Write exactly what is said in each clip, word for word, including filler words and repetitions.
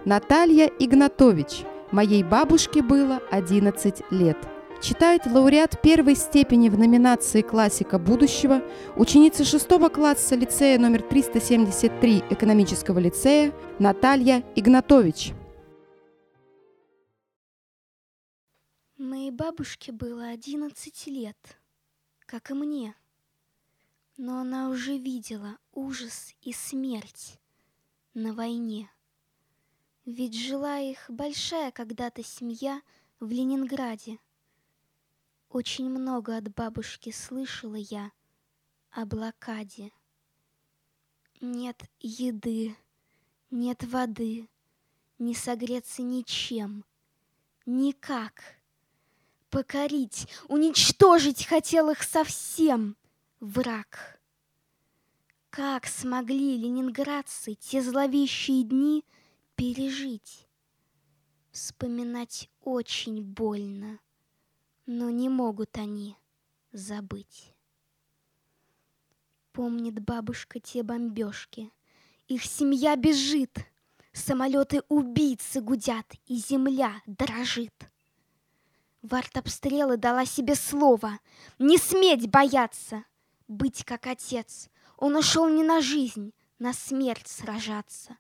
Наталья Игнатович. Моей бабушке было одиннадцать лет. Читает лауреат первой степени в номинации «Классика будущего», ученица шестого класса лицея номер триста семьдесят три экономического лицея Наталья Игнатович. Моей бабушке было одиннадцать лет, как и мне. Но она уже видела ужас и смерть на войне. Ведь жила их большая когда-то семья в Ленинграде. Очень много от бабушки слышала я о блокаде. Нет еды, нет воды, не согреться ничем, никак. Покорить, уничтожить хотел их совсем враг. Как смогли ленинградцы те зловещие дни пережить? Вспоминать очень больно, но не могут они забыть. Помнит бабушка те бомбежки, их семья бежит, самолеты-убийцы гудят, и земля дрожит. В артобстрелы дала себе слово не сметь бояться, быть как отец. Он ушел не на жизнь, на смерть сражаться.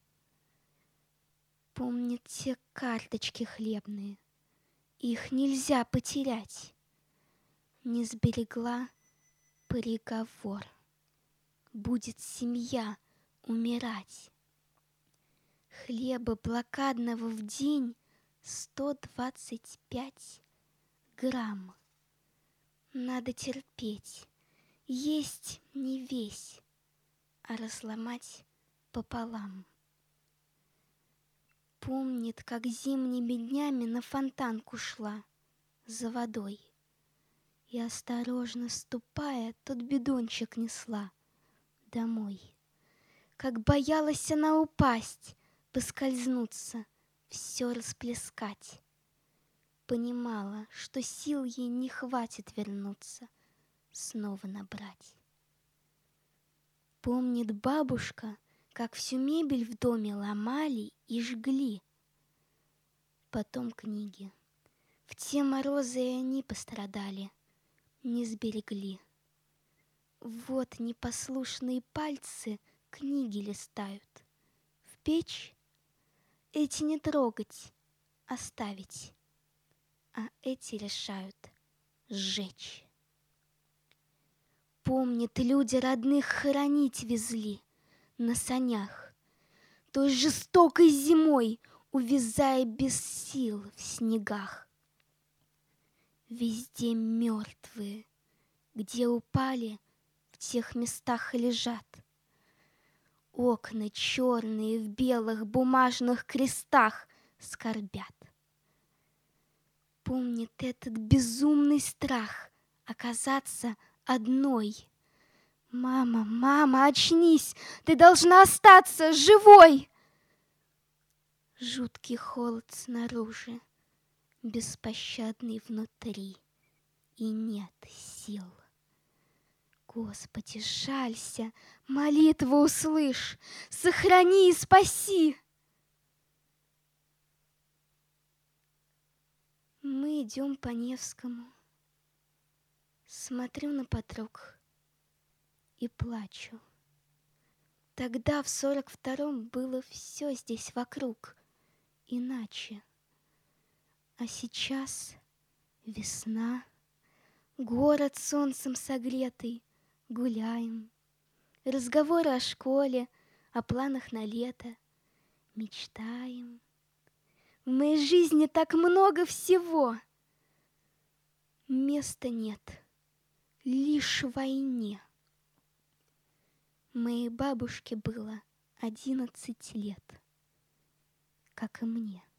Помнит те карточки хлебные, их нельзя потерять. Не сберегла приговор, будет семья умирать. Хлеба блокадного в день сто двадцать пять грамм. Надо терпеть, есть не весь, а разломать пополам. Помнит, как зимними днями на фонтанку шла за водой и, осторожно ступая, тот бидончик несла домой. Как боялась она упасть, поскользнуться, все расплескать. Понимала, что сил ей не хватит вернуться, снова набрать. Помнит бабушка, как всю мебель в доме ломали и жгли. Потом книги. В те морозы и они пострадали, не сберегли. Вот непослушные пальцы книги листают. В печь эти не трогать, оставить. А эти решают сжечь. Помнит, люди родных хоронить везли на санях, той жестокой зимой, увязая без сил в снегах. Везде мертвые, где упали, в тех местах и лежат. Окна черные в белых бумажных крестах скорбят. Помнит этот безумный страх оказаться одной. Мама, мама, очнись, ты должна остаться живой. Жуткий холод снаружи, беспощадный внутри, и нет сил. Господи, жалься, молитву услышь, сохрани и спаси. Мы идем по Невскому. Смотрю на подруг и плачу. Тогда в сорок втором было все здесь вокруг иначе. А сейчас весна, город солнцем согретый, гуляем. Разговоры о школе, о планах на лето, мечтаем. В моей жизни так много всего. Места нет, лишь в войне. Моей бабушке было одиннадцать лет, как и мне.